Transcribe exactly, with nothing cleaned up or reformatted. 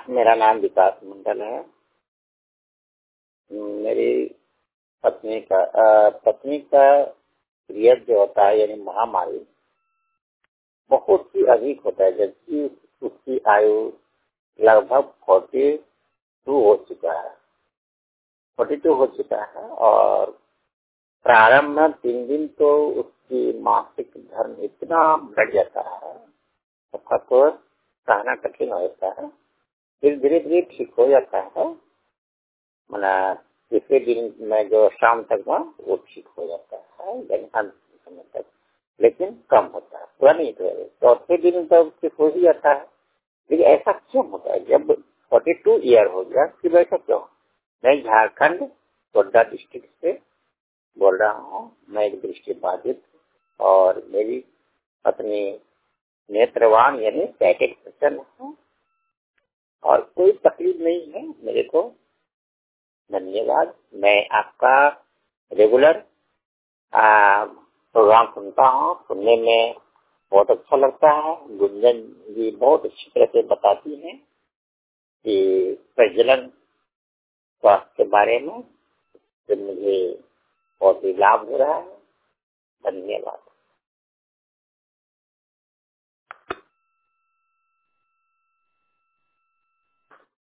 मेरा नाम विकास मंडल है। मेरी पत्नी का अ, पत्नी का पीरियड जो होता है यानी महामारी बहुत ही अधिक होता है, जबकि उसकी आयु लगभग फोर्टी टू हो चुका है फोर्टी टू हो चुका है और प्रारंभ में तीन दिन तो उसकी मासिक धर्म इतना बढ़ जाता है, उसका तो सहना कठिन होता है। फिर धीरे धीरे ठीक हो जाता है, मना तीसरे दिन में जो शाम तक में वो ठीक हो जाता है, यानी अंत समय तक, लेकिन कम होता है, पूरा नहीं होता है। चौथे दिन तक ठीक हो ही जाता है। लेकिन ऐसा क्यों होता है? जब फोर्टी टू ईयर हो गया फिर ऐसा क्यों? मैं झारखंड गोड्डा डिस्ट्रिक्ट से बोल रहा हूँ। मैं एक दृष्टि बाधित और मेरी पत्नी नेत्रवान यानी साइटेड पर्सन है और कोई तकलीफ नहीं है मेरे को। धन्यवाद। मैं आपका रेगुलर प्रोग्राम सुनता हूँ, सुनने में बहुत अच्छा लगता है। गुंजन जी बहुत अच्छी तरह से बताती हैं कि प्रजनन स्वास्थ्य के बारे में, तो मुझे बहुत ही लाभ हो रहा है। धन्यवाद।